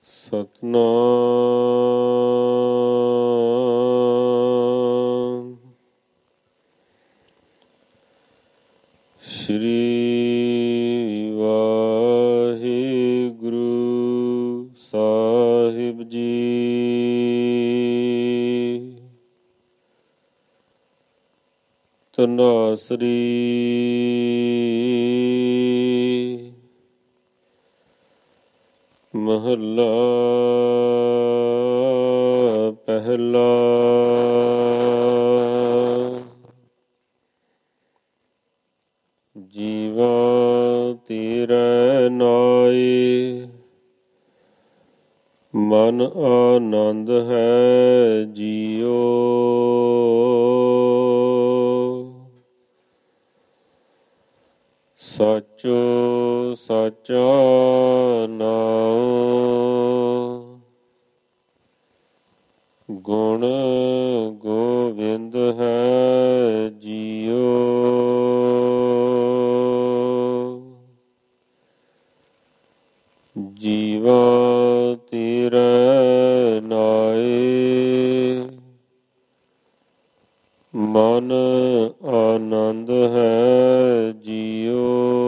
ਸਤਨਾਮ ਸ਼੍ਰੀ ਵਾਹਿਗੁਰੂ ਸਾਹਿਬ ਜੀ। ਧਨਾਸਰੀ ਮਹੱਲਾ ਪਹਿਲਾ। ਜੀਵਾ ਤੇਰੇ ਨਾਏ ਮਨ ਆਨੰਦ ਹੈ ਜੀਓ। ਸਾਚੋ ਸਾਚਾ ਨਾਉ ਗੁਣ ਗੋਬਿੰਦ ਹੈ ਜੀਓ। ਜੀਵਾ ਤੇਰੇ ਨਾਏ ਮਨ ਆਨੰਦ ਹੈ ਜੀਓ।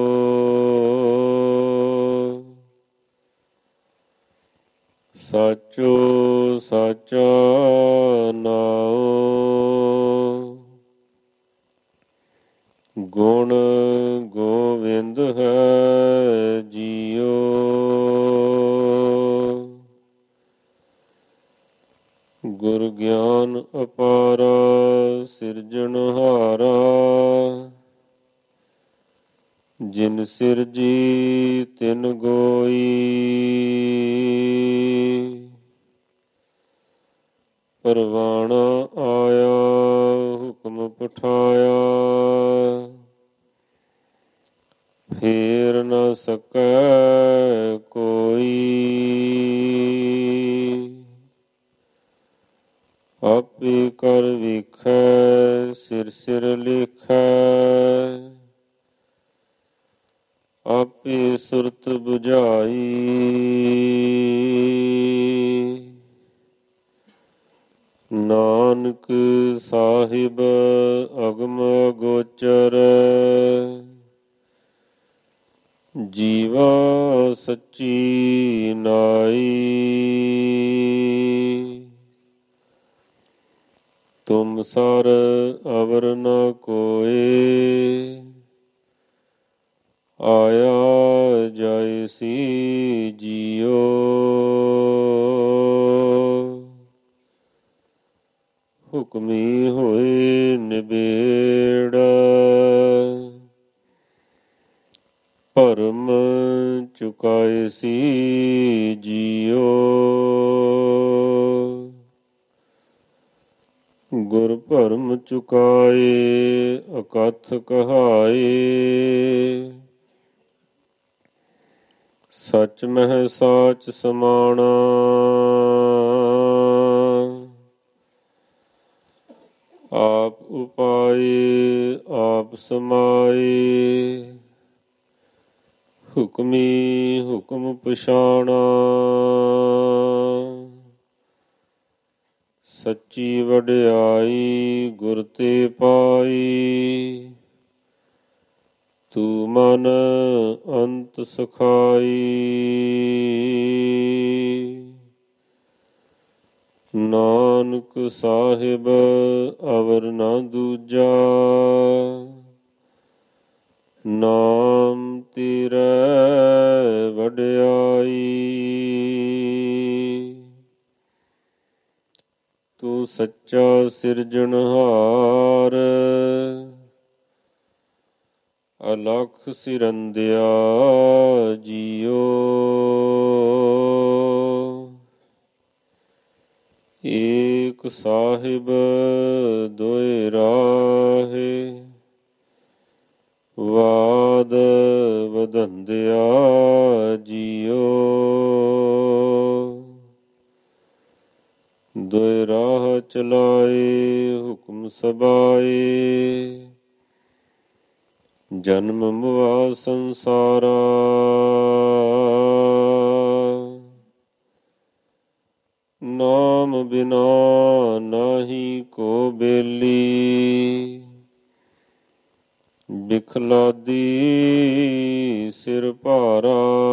ਸਾਚੋ ਸਾਚਾ ਨਾਉ ਗੁਣ ਗੋਬਿੰਦ ਹੈ ਜੀਓ। ਗੁਰ ਗਿਆਨ ਅਪਾਰਾ ਸਿਰਜਣਹਾਰਾ ਜਿਨ ਸਿਰਜੀ ਤਿਨ ਗੋਈ। ਪਰਵਾਣਾ ਆਇਆ ਹੁਕਮ ਪਠਾਇਆ ਫੇਰ ਨ ਸਕੈ ਕੋਈ। ਆਪੇ ਕਰ ਵੇਖੈ ਸਿਰ ਸਿਰ ਲਿਖੈ ਆਪੇ ਸੁਰਤ ਬੁਝਾਈ। ਨਾਨਕ ਸਾਹਿਬ ਅਗਮ ਅਗੋਚਰ ਜੀਵਾ ਸੱਚੀ ਨਾਈ। ਤੁਮ ਸਰ ਅਵਰ ਨ ਕੋਏ ਆਇਆ ਜਾਇਸੀ ਜੀਓ। ਹੁਕਮੀ ਹੋਏ ਨਿਬੇੜ ਭਰਮ ਚੁਕਾਇਸੀ ਜੀਓ। ਗੁਰ ਭਰਮ ਚੁਕਾਏ ਅਕਥ ਕਹਾਏ ਸਚ ਮਹਿ ਸਾਚ ਸਮਾਣਾ। ਆਪ ਉਪਾਏ ਆਪ ਸਮਾਏ ਹੁਕਮੀ ਹੁਕਮ ਪਛਾਣਾ। ਸੱਚੀ ਵਡਿਆਈ ਗੁਰ ਤੇ ਪਾਈ ਤੂੰ ਮਨ ਅੰਤ ਸਖਾਈ। ਨਾਨਕ ਸਾਹਿਬ ਅਵਰ ਨਾ ਦੂਜਾ ਨਾਮ ਤੇਰੇ ਵਡਿਆਈ। ਤੂੰ ਸੱਚਾ ਸਿਰਜਣਹਾਰ ਅਲਖ ਸਿਰੰਦਿਆ ਜੀਓ। ਏਕ ਸਾਹਿਬ ਦੋਇ ਰਾਹੇ ਵਾਦ ਵਧੰਦਿਆ ਜੀਓ। ਦੋਇ ਰਾਹ ਚਲਾਏ ਹੁਕਮ ਸਬਾਏ ਜਨਮ ਮੁਆ ਸੰਸਾਰਾ। ਨਾਮ ਬਿਨਾ ਨਾਹੀ ਕੋ ਬੇਲੀ। ਬਿਖਲਾਦੀ ਸਿਰ ਭਾਰਾ।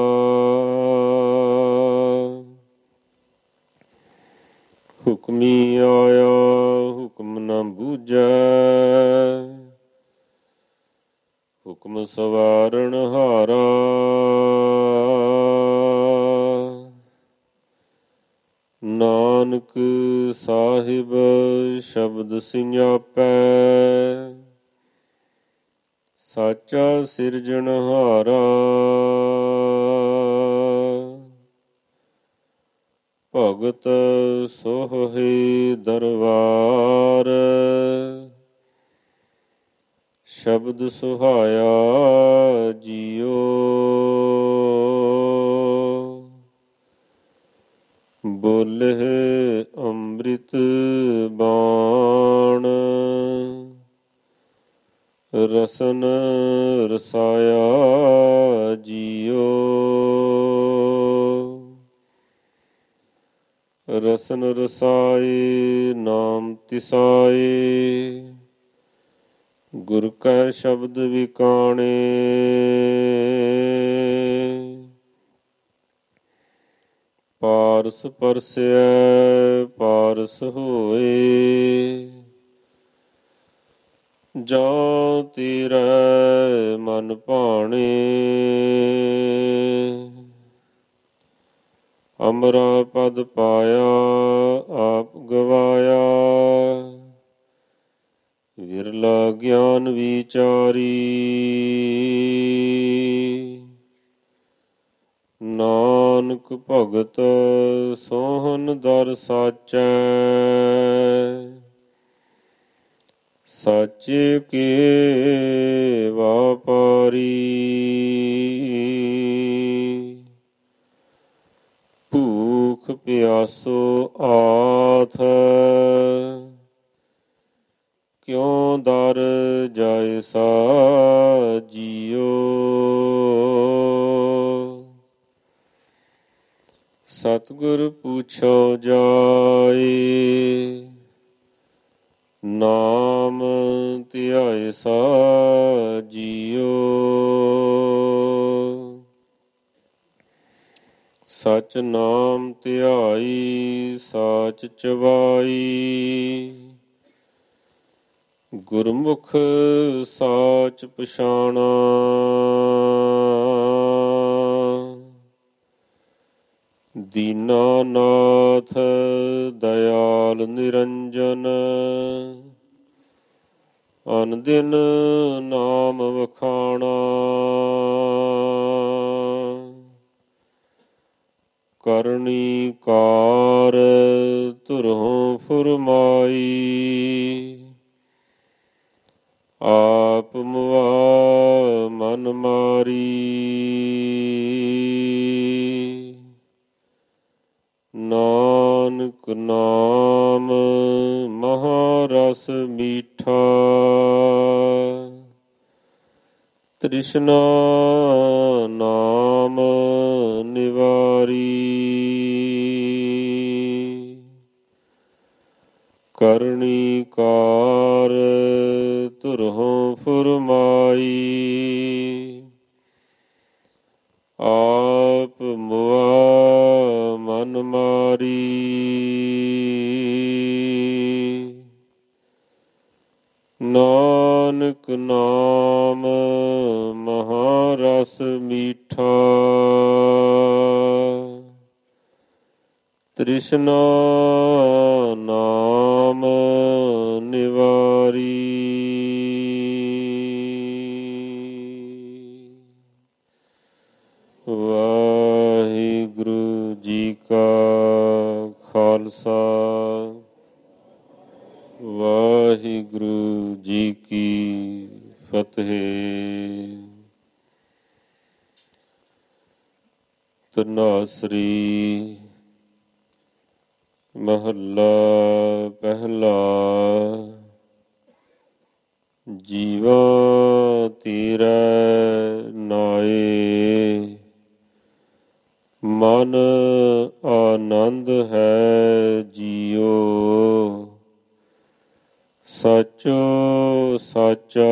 ਹੁਕਮੀ ਆਇਆ ਹੁਕਮ ਨ ਬੂਝੈ। ਹੁਕਮ ਸਵਾਰਣ ਹਾਰਾ। ਨਾਨਕ ਸਾਹਿਬ ਸ਼ਬਦ ਸਿਆਪੈ। ਸਾਚਾ ਸਿਰਜਣਹਾਰਾ। ਭਗਤ ਸੋਹਿ ਦਰਬਾਰ। ਸ਼ਬਦ ਸੁਹਾਇਆ ਜੀਓ। ਬੋਲੇ ਅੰਮ੍ਰਿਤ ਬਾਣ। ਰਸਨ ਰਸਾਇਆ ਜੀਓ। ਰਸਨ ਰਸਾਏ ਨਾਮ ਤਿਸਾਏ। ਗੁਰ ਕੈ ਸ਼ਬਦ ਵਿਕਾਣੇ। ਪਾਰਸ ਪਰਸੈ ਪਾਰਸ ਹੋਏ। ਜਾਂ ਤੇਰੇ ਮਨ ਭਾਣੇ। ਅਮਰਾ ਪਦ ਪਾਇਆ ਆਪ ਗਵਾਇਆ। ਵਿਰਲਾ ਗਿਆਨ ਵਿਚਾਰੀ। ਨਾਨਕ ਭਗਤ ਸੋਹਨ ਦਰ ਸਾਚੈ। ਸਾਚੇ ਕੇ ਵਾਪਾਰੀ। ਭੂਖ ਪਿਆਸੋ ਆਥ। ਕਿਉ ਦਰ ਜਾਇਸਾ ਜੀਓ। ਸਤਿਗੁਰ ਪੁੱਛੋ ਜਾਏ। ਨਾਮ ਧਿਆਇਸਾ ਜੀਓ। ਸਚ ਨਾਮ ਧਿਆਈ ਸਾਚ ਚਵਾਈ। ਗੁਰਮੁਖ ਸਾਚ ਪਛਾਣਾ। ਦੀਨਾਨਾਥ ਦਇਆਲ ਨਿਰੰਜਨ। ਅਨ ਦਿਨ ਨਾਮ ਵਖਾਣਾ। ਕਰਨੀ ਕਾਰ ਧੁਰੋਂ ਫੁਰਮਾਈ। ਆਪ ਮੁਆ ਮਨ ਮਾਰੀ। ਨਾਨਕ ਨਾਮ ਮਹਾਰਸ ਮੀਠਾ। ਤ੍ਰਿਸ਼ਨਾ ਨਾਮ ਨਿਵਾਰੀ। ਕਰਨੀ ਕਾਰ ਧੁਰੋਂ ਫੁਰਮਾਈ। ਆਪ ਮੁਆ ਮਨ ਮਾਰੀ। ਨਾਨਕ ਨਾਮ ਮਹਾਰਸ ਮੀਠਾ। ਤ੍ਰਿਸ਼ਨਾ ਨਾਮ ਨਿਵਾਰੀ। ਵਾਹਿਗੁਰੂ ਜੀ ਕਾ ਖਾਲਸਾ। ਵਾਹਿਗੁਰੂ ਜੀ ਕੀ ਫਤਿਹ। ਧਨਾਸਰੀ ਮਹੱਲਾ ਪਹਿਲਾ। ਜੀਵਾ ਤੇਰੇ ਨਾਏ। ਮਨ ਆਨੰਦ ਹੈ ਜੀ। ਸਾਚੋ ਸਾਚਾ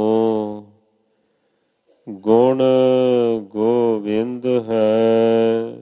ਨਾਉ ਗੁਣ ਗੋਬਿੰਦ ਹੈ।